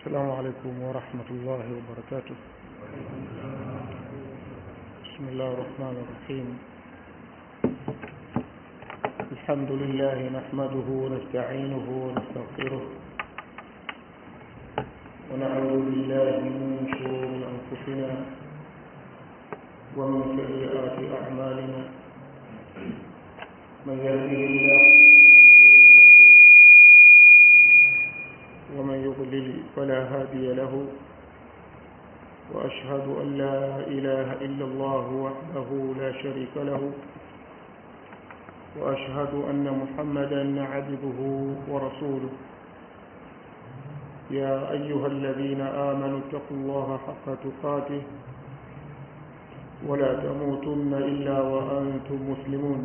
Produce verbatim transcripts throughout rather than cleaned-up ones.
السلام عليكم ورحمة الله وبركاته. بسم الله الرحمن الرحيم. الحمد لله نحمده ونستعينه ونستغفره ونعوذ بالله من شرور أنفسنا ومن سيئات أعمالنا. من يهده الله ومن يضلل فلا هادي له، وأشهد أن لا إله إلا الله وحده لا شريك له، وأشهد أن محمدا عبده ورسوله. يا أيها الذين آمنوا اتقوا الله حق تقاته ولا تموتن إلا وأنتم مسلمون.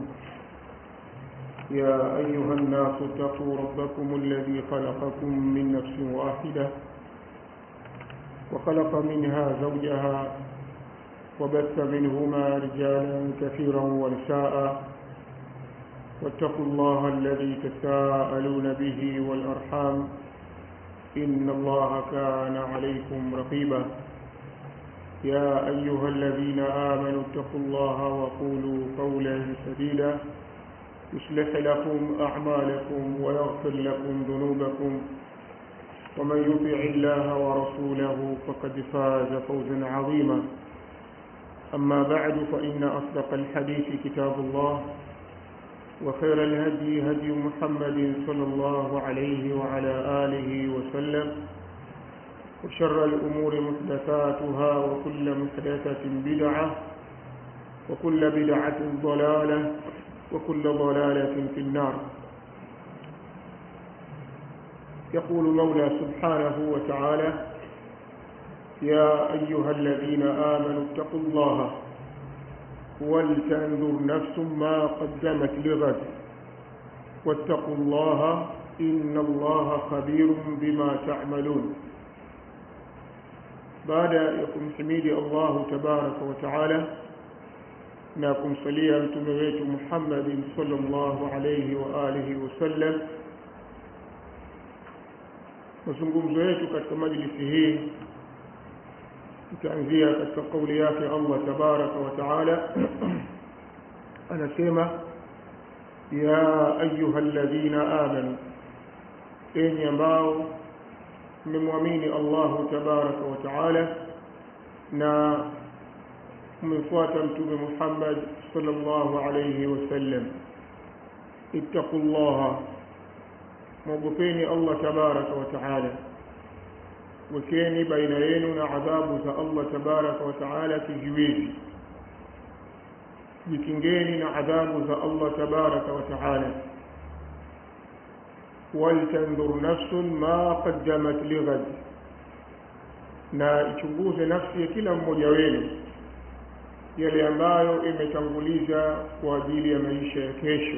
يا أيها الناس اتقوا ربكم الذي خلقكم من نفس واحدة وخلق منها زوجها وبث منهما رجالا كثيرا ونساء، واتقوا الله الذي تساءلون به والأرحام إن الله كان عليكم رقيبا. يا أيها الذين آمنوا اتقوا الله وقولوا قولا سديدا يصلح لكم أعمالكم ويغفر لكم ذنوبكم، ومن يطع الله ورسوله فقد فاز فوزا عظيما. أما بعد، فإن أصدق الحديث كتاب الله، وخير الهدي هدي محمد صلى الله عليه وعلى آله وسلم، وشر الأمور محدثاتها، وكل محدثة بدعة، وكل بدعة ضلالة، وكل ضلالة في النار. يقول مولى سبحانه وتعالى: يا أيها الذين آمنوا اتقوا الله ولتنظر نفس ما قدمت لغد واتقوا الله إن الله خبير بما تعملون. بعد يكم حميد الله تبارك وتعالى na kumsalia mtume wetu Muhammad sallallahu alayhi wa alihi wasallam. Mazungumzo yetu katika majlisi hii tutaanzia katika kauli yake Allah tabaraka wa taala anasema: ya ayyuhalladhina amanu, enyi ambao mmemwamini Allah tabaraka wa taala na mmefuata mtume Muhammad sallallahu alayhi wasallam, ittaqullaha, mwogopeni Allah tabaraka wa taala, wekeni baina yenu na adhabu za Allah tabaraka wa taala kiziwizi, jikingeni na adhabu za Allah tabaraka wa taala. waltanzur nafsun ma qaddamat lighad, na ichunguze nafsi ya kila mmoja wenu yale ambayo imetanguliza kwa ajili ya maisha ya kesho.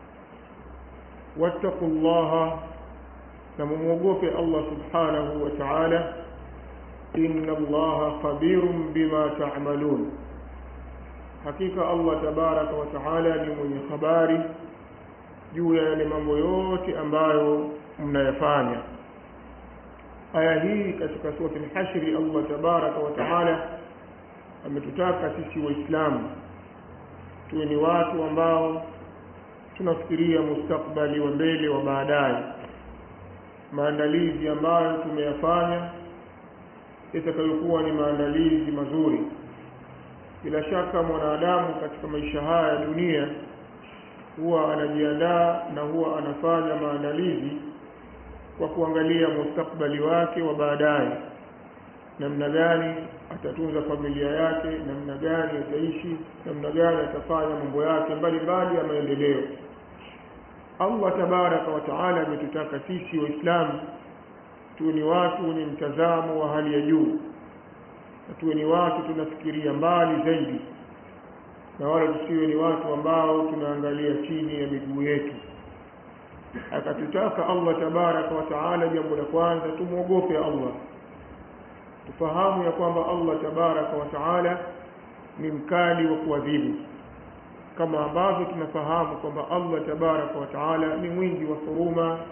wattaqullaha, na mumwogope Allah subhanahu wa ta'ala, inna Allaha khabirun bima ta'malun, hakika Allah tabaraka wa ta'ala ni mwenye habari juu ya yale mambo yote ambayo mnayafanya. Aya hii katika sura al-Hashr, Allah tabaraka wa ta'ala ametutaka sisi Waislamu tuwe ni watu ambao tunafikiria mustakbali wa mbele wa baadaye. Maandalizi ambayo tumeyafanya yatakayokuwa ni maandalizi mazuri. Bila shaka mwanadamu katika maisha haya ya dunia huwa anajiandaa na huwa anafanya maandalizi kwa kuangalia mustakbali wake wa baadaye, namna gani atatunza familia yake, namna gani ataishi, namna gani atafanya mambo yake mbalimbali ya maendeleo. Allah tabaraka wa taala ametutaka sisi Waislamu tuwe ni watu wenye mtazamo wa hali ya juu, na tuwe ni watu tunafikiria mbali zaidi, na wala tusiwe ni watu ambao tunaangalia chini ya miguu yetu. Akatutaka Allah tabaraka wa taala, jambo la kwanza tumuogope Allah, tufahamu ya kwamba Allah tabaraka wa taala ni mkali wa kuadhibu, kama ambavyo tunafahamu kwamba Allah tabaraka wa taala ni mwingi wa huruma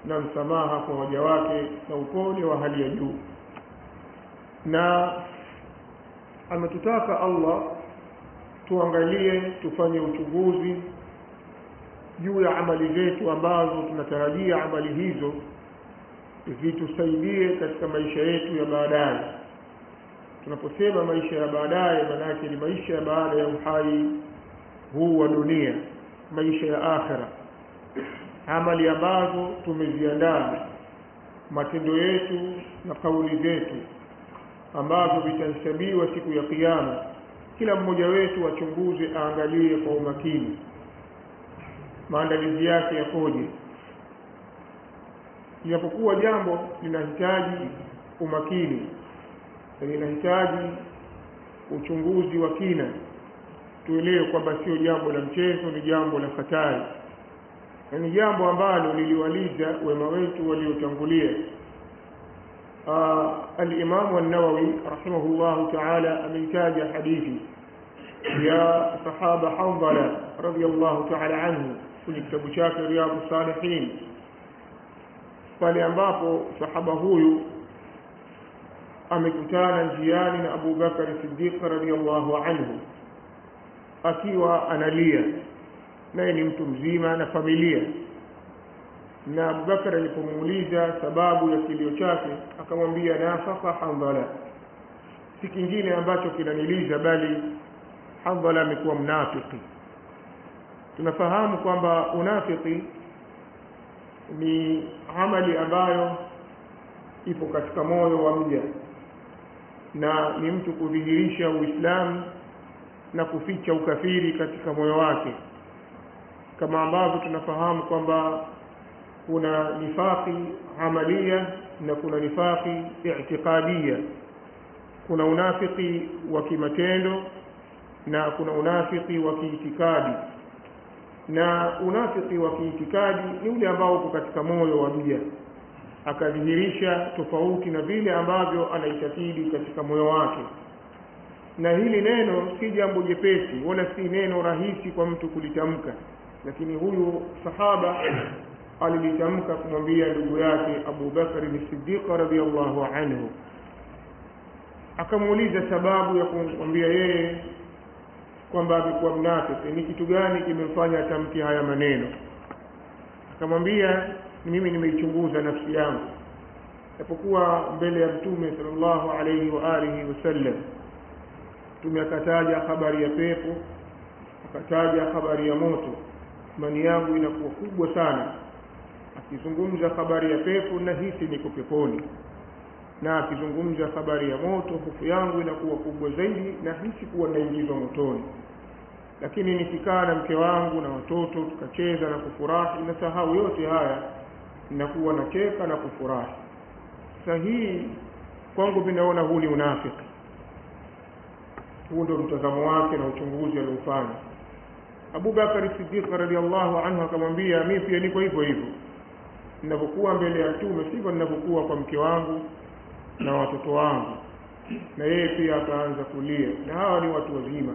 na msamaha kwa waja wake na upole wa hali ya juu. Na ametutaka Allah tuangalie, tufanye uchunguzi juu ya amali zetu ambazo tunatarajia amali hizo zitusaidie katika maisha yetu ya baadaye. Tunaposema maisha ya baadaye, maana yake ni maisha ya baada ya uhai huu wa dunia, maisha ya akhera. Amali ambazo tumeziandaa, matendo yetu na kauli zetu ambazo vitahesabiwa siku ya kiyama, kila mmoja wetu achunguze, aangalie kwa umakini maandalizi yake yakoje. Inapokuwa jambo linahitaji umakini, linahitaji uchunguzi wa kina, tuelewe kwamba sio jambo la mchezo, ni jambo la hatari. Ni jambo ambalo liliwaliza wema wetu waliotangulia. Al-Imam an-Nawawi rahimahullah ta'ala ameitaja hadithi ya sahaba Hanzala radiyallahu ta'ala anhu kwenye kitabu chake Riyadhus Salihin, pale ambapo sahaba huyu amekutana njiani na Abu Bakar Siddiq radiyallahu anhu akiwa analia, naye ni mtu mzima na familia. Na Abu Bakar alipomuuliza sababu ya kilio chake, akamwambia nafaqa Hanzala, si kingine ambacho kinaniliza bali Hanzala amekuwa mnafiki. Tunafahamu kwamba unafiki ni amali ambayo ipo katika moyo wa mja, na ni mtu kudhihirisha Uislamu na kuficha ukafiri katika moyo wake, kama ambavyo tunafahamu kwamba kuna nifaqi amalia na kuna nifaqi i'tiqadia. Kuna unafiki wa kimatendo na kuna unafiki wa kiitikadi. Na unafiki wa kiitikadi ni ule ambao uko katika moyo wa mja, akadhihirisha tofauti na vile ambavyo anaitakidi katika moyo wake. Na hili neno si jambo jepesi wala si neno rahisi kwa mtu kulitamka, lakini huyu sahaba alilitamka kumwambia ndugu yake Abu Bakar as-Siddiq radhiyallahu anhu. Akamuuliza sababu ya kumwambia yeye kwamba amekuwa mnafiki, ni kitu gani kimemfanya atamke haya maneno. Akamwambia, mimi nimeichunguza nafsi yangu napokuwa mbele ya Mtume sallallahu alayhi wa alihi wasallam. Mtume akataja habari ya pepo, akataja habari ya moto, imani yangu inakuwa kubwa sana. Akizungumza habari ya pepo na hisi niko peponi, na akizungumza habari ya moto hofu yangu inakuwa kubwa zaidi na hisi kuwa naingizwa motoni. Lakini nikikaa na mke wangu na watoto tukacheza na kufurahi, nasahau yote haya, ninakuwa nacheka na kufurahi. Sahihi kwangu vinaona huu ni unafiki. Huu ndio mtazamo wake na uchunguzi aliofanya. Abu Bakar Siddiq radhiyallahu anhu akamwambia, mimi pia niko hivyo hivyo. Ninapokuwa mbele ya Mtume sivyo ninapokuwa kwa mke wangu na watoto wangu. Na yeye pia akaanza kulia, na hawa ni watu wazima.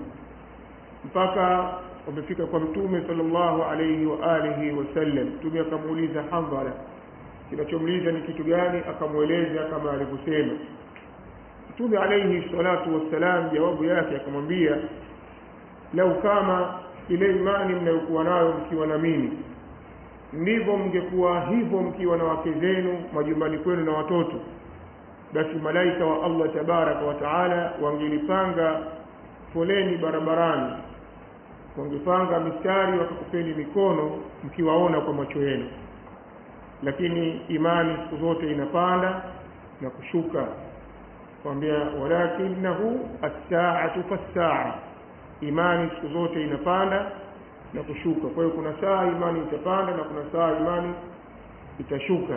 Mpaka wamefika kwa Mtume sallallahu alayhi wa alihi wasallam. Mtume akamuuliza Hanzala, kinachomuuliza ni kitu gani? Akamueleza kama alivyosema. Mtume alayhi salatu wassalam jawabu yake akamwambia, lau kama ile imani mnayokuwa nayo mkiwa na mimi ndivyo mngekuwa hivyo mkiwa na wake zenu majumbani kwenu na watoto, basi malaika wa Allah tabaraka wa taala wangelipanga foleni barabarani, wangepanga mistari wakakupeni mikono mkiwaona kwa macho yenu. Lakini imani siku zote inapanda na kushuka. Kwambia walakinahu as-sa'atu fas-sa'a, imani siku zote inapanda na kushuka. Kwa hiyo kuna saa imani itapanda na kuna saa imani itashuka.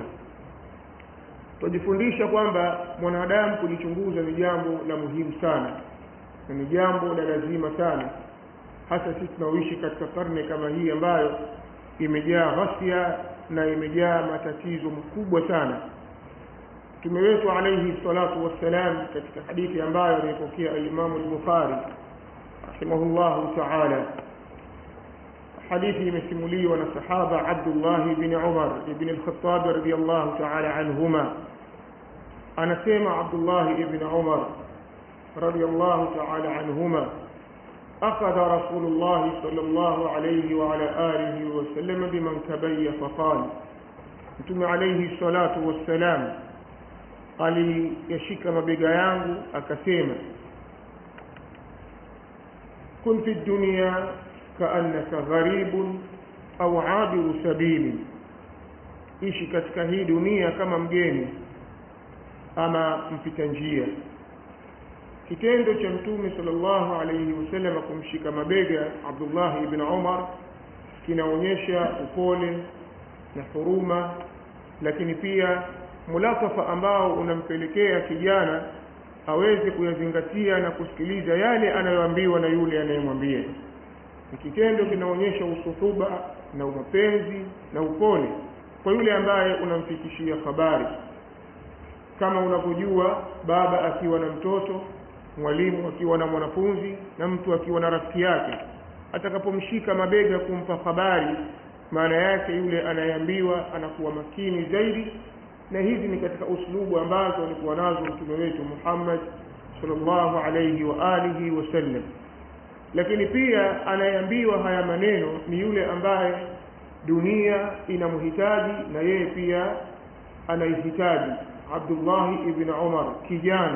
Tujifundisha kwamba mwanadamu kujichunguza ni jambo la muhimu sana na ni jambo la lazima sana, hasa sisi tunaoishi katika karne kama hii ambayo imejaa ghasia na imejaa matatizo makubwa sana. Mtume wetu alayhi salatu wassalam katika hadithi ambayo alipokea al-Imam al-Bukhari rahimahullahu ta'ala, hadithi imesimuliwa na sahaba Abdullah ibn Umar ibn al-Khattab radiyallahu ta'ala anhuma. Anasema Abdullah ibn Umar radiyallahu ta'ala anhuma, akhadha Rasulullah sallallahu alayhi wa ala alihi wa sallam bimankabayya faqala, Mtume alayhi salatu wassalam aliyashika mabega yangu akasema, kun fi dunya kaannaka gharibun au abiru sabili, ishi katika hii dunia kama mgeni ama mpita njia. Kitendo cha Mtume sallallahu alayhi wasallam kumshika mabega Abdullah ibn Umar kinaonyesha upole na huruma, lakini pia mulatafa ambao unampelekea kijana aweze kuyazingatia na kusikiliza yale anayoambiwa na yule anayemwambia. Ni kitendo kinaonyesha usuhuba na umapenzi na upole kwa yule ambaye unamfikishia habari. Kama unavyojua, baba akiwa na mtoto, mwalimu akiwa na mwanafunzi, na mtu akiwa na rafiki yake, atakapomshika mabega kumpa habari, maana yake yule anayeambiwa anakuwa makini zaidi. Na hizi ni katika uslubu ambazo alikuwa nazo Mtume wetu Muhammad sallallahu alayhi wa alihi wasallam. Lakini pia anayeambiwa haya maneno ni yule ambaye dunia inamhitaji na yeye pia anaihitaji. Abdullah ibn Umar, kijana.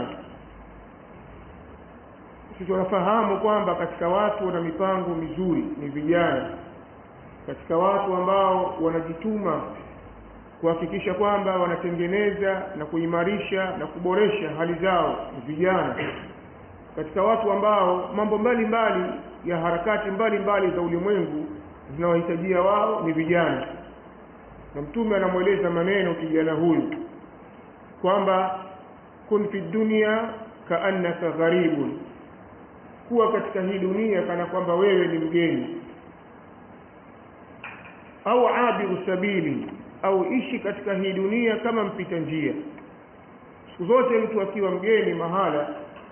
Sisi tunafahamu kwamba katika watu wana mipango mizuri ni vijana. Katika watu ambao wanajituma kuhakikisha kwamba wanatengeneza na kuimarisha na kuboresha hali zao ni vijana. Katika watu ambao mambo mbalimbali ya harakati mbalimbali za ulimwengu zinawahitajia wao ni vijana. Na Mtume anamweleza maneno kijana huyu kwamba kun fi dunya kaannaka gharibun, kuwa katika hii dunia kana kwamba wewe ni mgeni, au abiru sabili, au ishi katika hii dunia kama mpita njia. Siku zote mtu akiwa mgeni mahala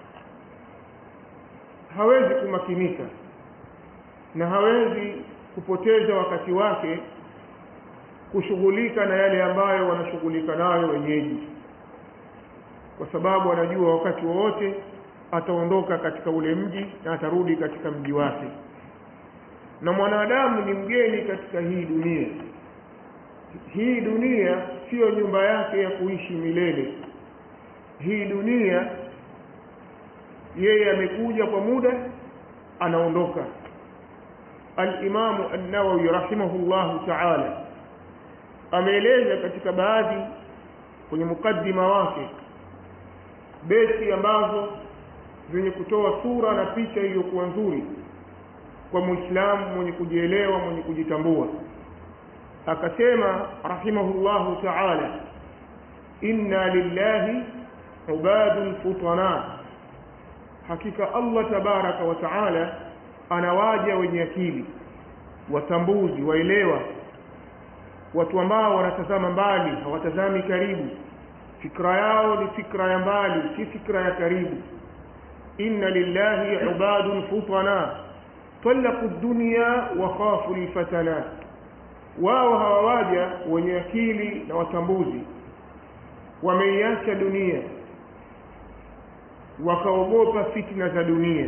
hawezi kumakinika na hawezi kupoteza wakati wake kushughulika na yale ambayo wanashughulika nayo wenyeji, kwa sababu anajua wakati wowote ataondoka katika ule mji na atarudi katika mji wake. Na mwanadamu ni mgeni katika hii dunia. Hii dunia sio nyumba yake ya kuishi milele. Hii dunia yeye amekuja kwa muda, anaondoka. Al-Imam An-Nawawi rahimahullahu ta'ala ameeleza katika baadhi kwenye mukaddima wake beti ambazo zenye kutoa sura na picha iliyokuwa nzuri kwa Muislamu mwenye kujielewa, mwenye kujitambua. Akasema rahimahullahu ta'ala, inna lillahi ubadun futana, hakika Allah tabaraka wa ta'ala anawaja wenye akili, watambuzi, waelewa, watu ambao wanatazama mbali, hawatazami karibu. Fikra yao ni fikra ya mbali, si fikra ya karibu. inna lillahi ubadun futana talaqu ad-dunya wa khafu al-fatana, wao hawawaja wenye akili na watambuzi wameiacha dunia wakaogopa fitna za dunia.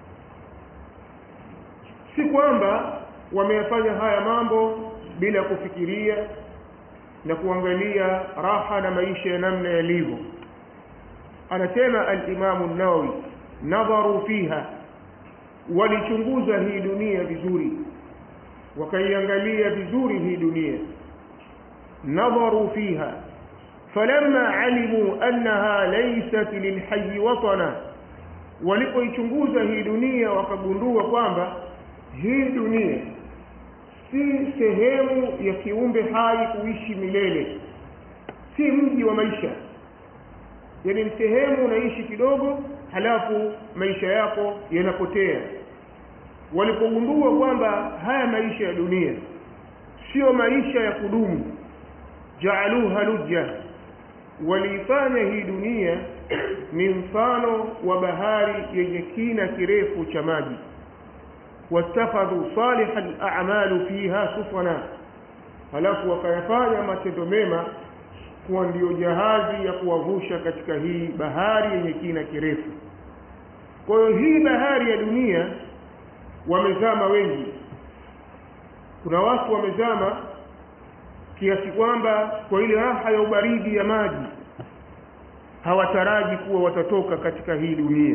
Si kwamba wameyafanya haya mambo bila kufikiria na kuangalia raha na maisha ya namna yalivyo. Anasema al-Imam An-Nawawi, nadharu fiha, walichunguza hii dunia vizuri, wakaiangalia vizuri hii dunia. nadharu fiha falamma alimu annaha laysat lilhayy watana, walipoichunguza hii dunia wakagundua kwamba hii dunia si sehemu ya kiumbe hai kuishi milele, si mji wa maisha. Yani ni sehemu unaishi kidogo halafu maisha yako yanapotea. Walipogundua kwamba haya maisha ya dunia sio maisha ya kudumu, ja'aluha lujja, walifanya hii dunia ni mfano wa bahari yenye kina kirefu cha maji. wattakhadhu salihal a'mal fiha sufana, halafu wakayafanya matendo mema kuwa ndio jahazi ya kuwavusha katika hii bahari yenye kina kirefu. Kwa hiyo hii bahari ya dunia wamezama wengi. Kuna watu wamezama kiasi kwamba kwa ile raha ya ubaridi ya maji hawataraji kuwa watatoka katika hii dunia.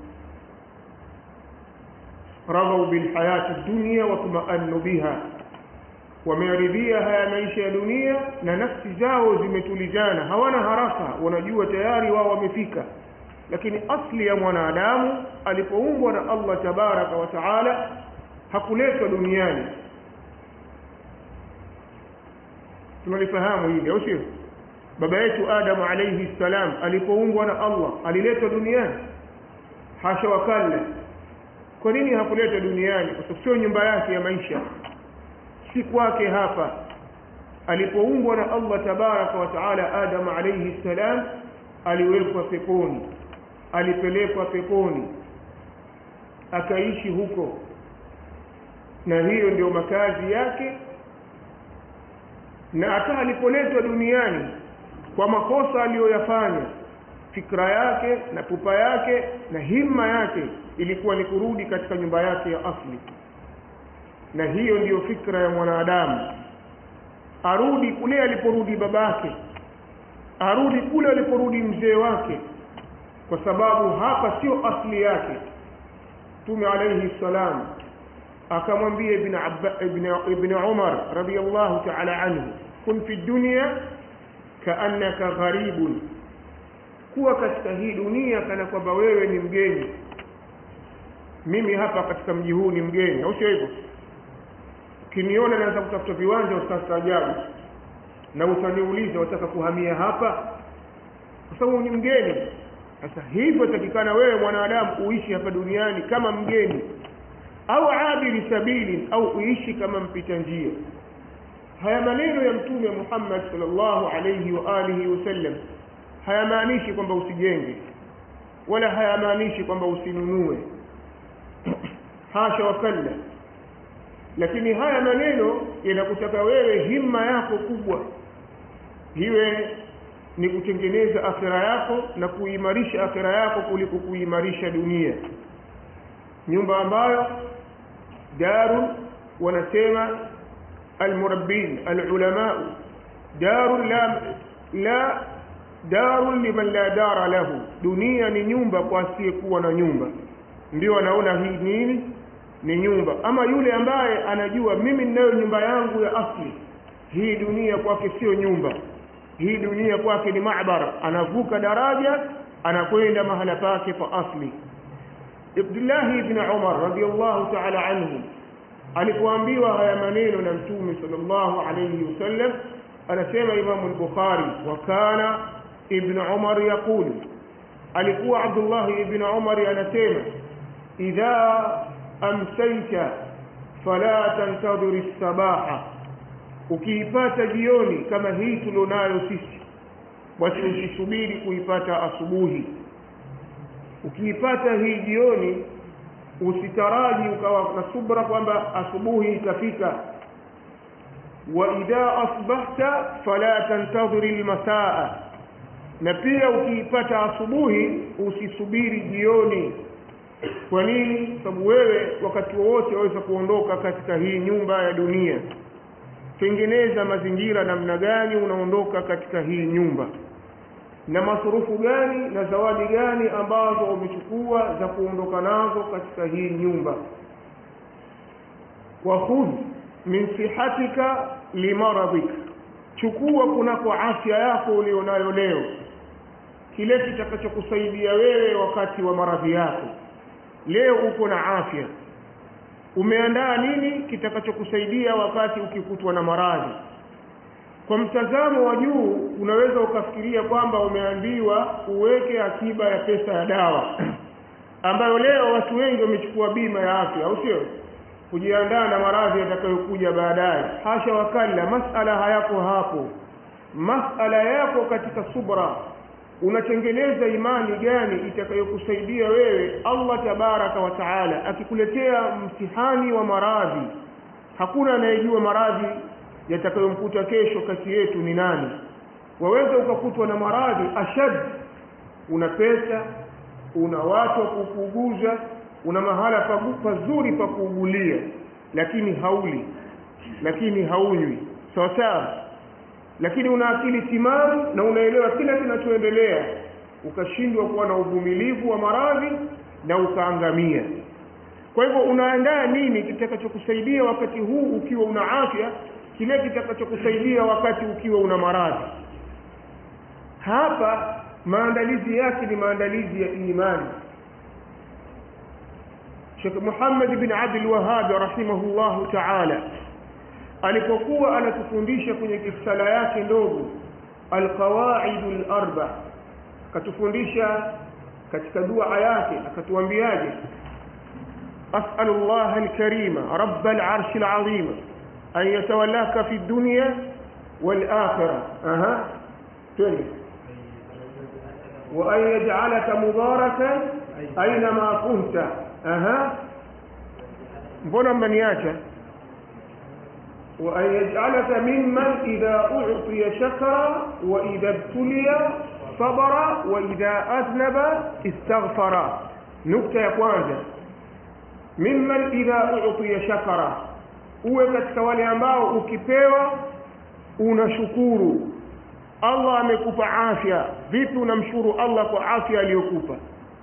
Radhau bil hayati dunya wa tuma'annu biha, wameridhia haya maisha ya dunia na nafsi zao zimetulizana, hawana haraka, wanajua tayari wao wamefika. Lakini asli ya mwanadamu alipoumbwa na Allah tabaraka wa taala hakuletwa duniani. Tunalifahamu hili au sio? Baba yetu Adam alayhi salam alipoumbwa na Allah aliletwa duniani? Hasha wakalla. Kwa nini hakuletwa duniani? Kwa sababu sio nyumba yake ya maisha, si kwake hapa. Alipoumbwa na Allah tabaraka wa taala, Adam alayhi salam aliwekwa peponi, alipelekwa peponi akaishi huko, na hiyo ndio makazi yake. Na hata alipoletwa duniani kwa makosa aliyoyafanya, fikra yake na pupa yake na himma yake ilikuwa ni kurudi katika nyumba yake ya asli. Na hiyo ndiyo fikra ya mwanadamu, arudi kule aliporudi babake, arudi kule aliporudi mzee wake, kwa sababu hapa sio asli yake. Mtume alayhi salam akamwambia ibn Abba ibn ibn Umar radiyallahu ta'ala anhu, kun fi dunya kaannaka gharibun, kuwa katika hii dunia kana kwamba wewe ni mgeni. Mimi hapa katika mji huu ni mgeni, au sio hivyo? Ukiniona naanza kutafuta viwanja utastaajabu na utaniuliza wataka kuhamia hapa, kwa sababu ni mgeni. Sasa hivyo takikana wewe mwanadamu uishi hapa duniani kama mgeni, au abiri sabili, au uishi kama mpita njia. Haya maneno ya Mtume Muhammad sallallahu alayhi wa alihi wasallam hayamaanishi kwamba usijenge, wala hayamaanishi kwamba usinunue, hasha wakalla. Lakini haya maneno yanakutaka wewe himma yako kubwa hiwe ni kutengeneza akhira yako na kuimarisha akhira yako kuliko kuimarisha dunia. Nyumba ambayo darun, wanasema almurabbin alulama, darun la la darun liman la dara lahu, dunia ni nyumba kwa asiyekuwa na nyumba. Ndio anaona hii nini ni nyumba. Ama yule ambaye anajua mimi ninayo nyumba yangu ya asli, hii dunia kwake sio nyumba, hii dunia kwake ni maabara, anavuka daraja anakwenda mahala pake pa asli. Abdullah ibn Umar radiyallahu ta'ala anhu alipoambiwa haya maneno na Mtume sallallahu alayhi wasallam, anasema Imam al-Bukhari, wa kana ibn Umar yaqul, alikuwa Abdullah ibn Umar anasema, idha amsayta fala tantadhir as-sabaha, ukiipata jioni kama hii tulionayo sisi, basi usisubiri kuipata asubuhi. Ukiipata hii jioni usitaraji ukawa na subra kwamba asubuhi itafika. Wa idha asbahta fala tantadhir al-masaa, na pia ukiipata asubuhi usisubiri jioni. Kwa nini? Sababu wewe wakati wote waweza kuondoka katika hii nyumba ya dunia. Tengeneza mazingira namna gani unaondoka katika hii nyumba, na masurufu gani na zawadi gani ambazo umechukua za kuondoka nazo katika hii nyumba. Wa khudh min sihatika limaradik, chukua kunako afya yako ulionayo leo kile kitakachokusaidia wewe wakati wa maradhi yako. Leo uko na afya, umeandaa nini kitakachokusaidia wakati ukikutwa na maradhi? Kwa mtazamo wa juu unaweza ukafikiria kwamba umeambiwa uweke akiba ya pesa ya dawa ambayo leo watu wengi wamechukua bima ya afya, au sio? Kujiandaa na maradhi yatakayokuja baadaye. Hasha wakalla, masala hayako hapo. Masala yako katika subra, unatengeneza imani gani itakayokusaidia wewe Allah tabaraka wa taala akikuletea mtihani wa maradhi? Hakuna anayejua maradhi yatakayomkuta kesho kati yetu ni nani. Waweza ukakutwa na maradhi ashad, una pesa, una watu wa kukuuguza, una mahala pazuri pa kuugulia, lakini hauli, lakini haunywi, sawa sawa, lakini una akili timamu na unaelewa kila kinachoendelea, ukashindwa kuwa na uvumilivu wa maradhi na ukaangamia. Kwa hivyo unaandaa nini kitakachokusaidia wakati huu ukiwa una afya, kile kitakachokusaidia wakati ukiwa una maradhi? Hapa maandalizi yake ni maandalizi ya imani. Sheikh Muhammad bin Abdul Wahhab rahimahullahu ta'ala alipokuwa anatufundisha kwenye kisala yake ndogo Al-Qawaidul Arba, akatufundisha katika dua yake akatuambiaje: as'alullaha al-karima rabbal arshil azim an yatawallaka fi dunya wal akhirah aha tuni wa an yaj'alaka mubarakan aynama kunta aha mbona mmeniacha وأن يجعلك ممن إذا أعطي شكر وإذا ابتلي صبر وإذا أذنب استغفر. نكتة ya kwanza, mimman idha u'tiya shakara, uwe katika wale ambao ukipewa unashukuru. Allah amekupa afya, vipi unamshukuru Allah kwa afya aliyokupa?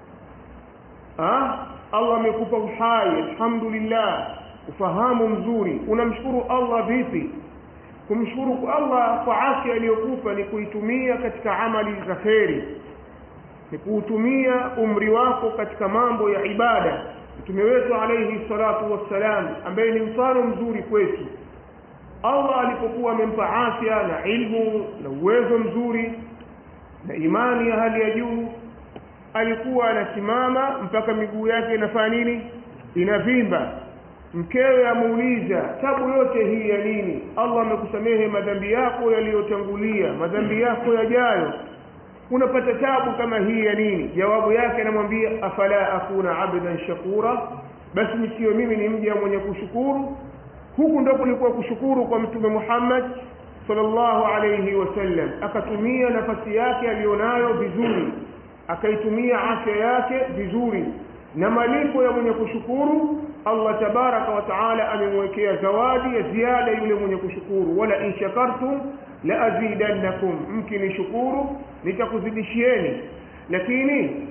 Ah, Allah amekupa uhai, alhamdulillah, ufahamu mzuri, unamshukuru Allah vipi? Kumshukuru Allah kwa afya aliyokupa ni kuitumia katika amali za kheri, ni kuutumia umri wako katika mambo ya ibada. Mtume wetu alayhi salatu wassalam ambaye ni mfano mzuri kwetu, Allah alipokuwa amempa afya na ilmu na uwezo mzuri na imani ya hali ya juu, alikuwa anasimama mpaka miguu yake inafanya nini? Inavimba. Mkewe amuuliza, tabu yote hii ya nini? Allah amekusamehe madhambi yako yaliyotangulia, madhambi yako yajayo, unapata tabu kama hii ya nini? Jawabu yake anamwambia, afala akuna abdan shakura, basi msio mimi ni mja mwenye kushukuru. Huku ndio kulikuwa kushukuru kwa Mtume Muhammad sallallahu alayhi wasallam. Akatumia nafasi yake alionayo vizuri, akaitumia afya yake vizuri, na malipo ya mwenye kushukuru Allah tabaraka wa taala amemwekea zawadi ya ziada yule mwenye kushukuru. Wala in shakartum la azidannakum, mkinishukuru nitakuzidishieni. Lakini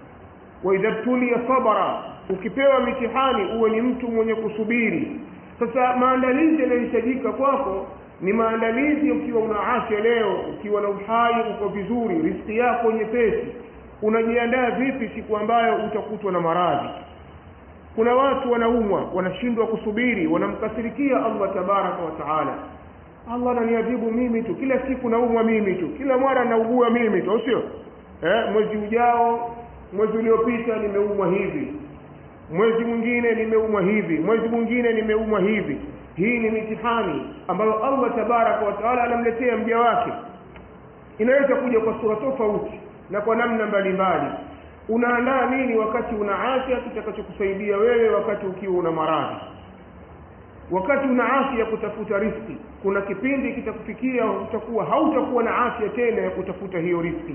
wa idha tuliya sabara, ukipewa mitihani uwe ni mtu mwenye kusubiri. Sasa maandalizi yanayohitajika kwako ni maandalizi ukiwa una afya leo, ukiwa na uhai, uko vizuri, riziki yako nyepesi, unajiandaa vipi siku ambayo utakutwa na maradhi? Kuna watu wanaumwa, wanashindwa kusubiri, wanamkasirikia Allah tabaraka wa taala. Allah ananiadhibu mimi tu, kila siku naumwa mimi tu, kila mara naugua mimi tu, sio? Eh, mwezi ujao, mwezi uliopita nimeumwa hivi, mwezi mwingine nimeumwa hivi, mwezi mwingine nimeumwa hivi. Hii ni mitihani ambayo Allah tabaraka wa taala anamletea mja wake. Inaweza kuja kwa sura tofauti na kwa namna mbalimbali. Unaandaa nini wakati una afya kitakachokusaidia wewe wakati ukiwa una maradhi? Wakati una afya kutafuta riziki, kuna kipindi kitakufikia utakuwa hautakuwa na afya tena ya kutafuta hiyo riziki.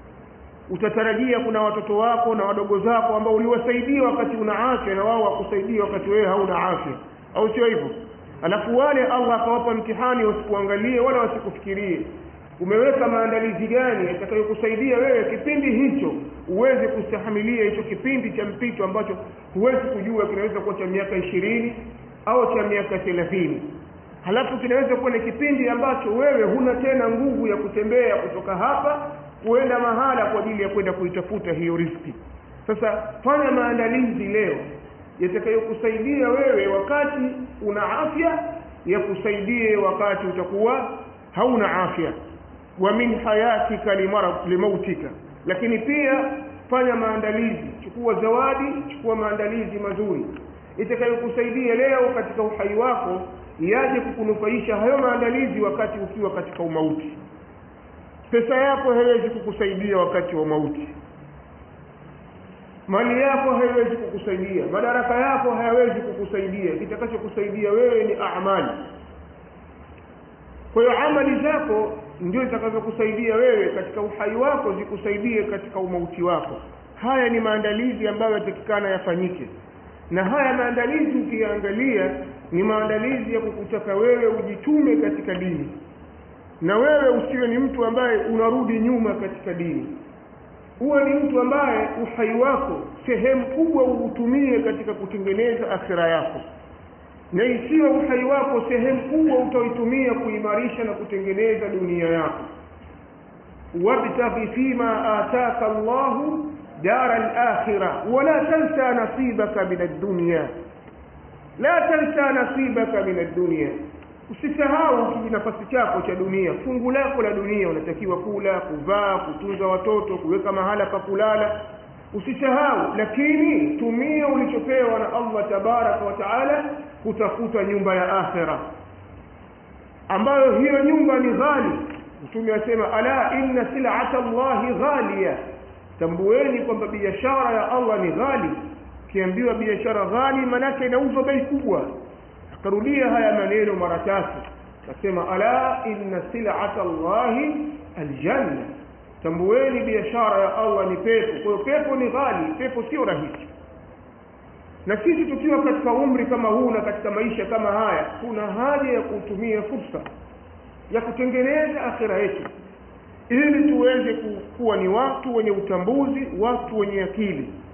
Utatarajia kuna watoto wako na wadogo zako ambao uliwasaidia wakati una afya, na wao wakusaidia wakati wewe hauna afya, au sio hivyo? Alafu wale Allah akawapa mtihani, wasikuangalie wala wasikufikirie. Umeweka maandalizi gani yatakayokusaidia wewe kipindi hicho uweze kustahimilia hicho kipindi cha mpito ambacho huwezi kujua, kinaweza kuwa cha miaka ishirini au cha miaka thelathini. Halafu kinaweza kuwa ni kipindi ambacho wewe huna tena nguvu ya kutembea kutoka hapa kuenda mahala kwa ajili ya kwenda kuitafuta hiyo riziki. Sasa fanya maandalizi leo yatakayokusaidia wewe wakati una afya, yakusaidie wakati utakuwa hauna afya. Wa min hayatika limarad limautika. Lakini pia fanya maandalizi, chukua zawadi, chukua maandalizi mazuri itakayokusaidia leo katika uhai wako, yaje kukunufaisha hayo maandalizi wakati ukiwa katika umauti. Pesa yako haiwezi kukusaidia wakati wa mauti, mali yako haiwezi kukusaidia, madaraka yako hayawezi kukusaidia. Kitakachokusaidia wewe ni amali. Kwa hiyo amali zako ndio zitakazokusaidia wewe katika uhai wako, zikusaidie katika umauti wako. Haya ni maandalizi ambayo yatakikana yafanyike, na haya maandalizi ukiangalia ni maandalizi ya kukutaka wewe ujitume katika dini, na wewe usiwe ni mtu ambaye unarudi nyuma katika dini. Uwe ni mtu ambaye uhai wako sehemu kubwa uutumie katika kutengeneza akhira yako, na isiwe uhai wako sehemu kubwa utaitumia kuimarisha na kutengeneza dunia yako. wabtaghi fima ataka Allahu dara al-akhirah wala tansa nasibaka min ad-dunya, la tansa nasibaka min ad-dunya. Usisahau kijinafasi chako cha dunia, fungu lako la dunia. Unatakiwa kula, kuvaa, kutunza watoto, kuweka mahala pa kulala, usisahau. Lakini tumia ulichopewa na Allah tabaraka wa taala kutafuta nyumba ya akhira, ambayo hiyo nyumba ni ghali. Mtume asema ala inna sil'ata Allahi ghaliya, tambueni kwamba biashara ya Allah ni ghali. Kiambiwa biashara ghali manake inauzwa bei kubwa. Akarudia haya maneno mara tatu, akasema ala inna sil'ata Allahi aljanna, tambueni biashara ya Allah ni pepo. Kwa hiyo pepo ni ghali, pepo sio rahisi. Na sisi tukiwa katika umri kama huu na katika maisha kama haya, kuna haja ya kutumia fursa ya kutengeneza akhira yetu, ili tuweze kuwa ni watu wenye utambuzi, watu wenye akili.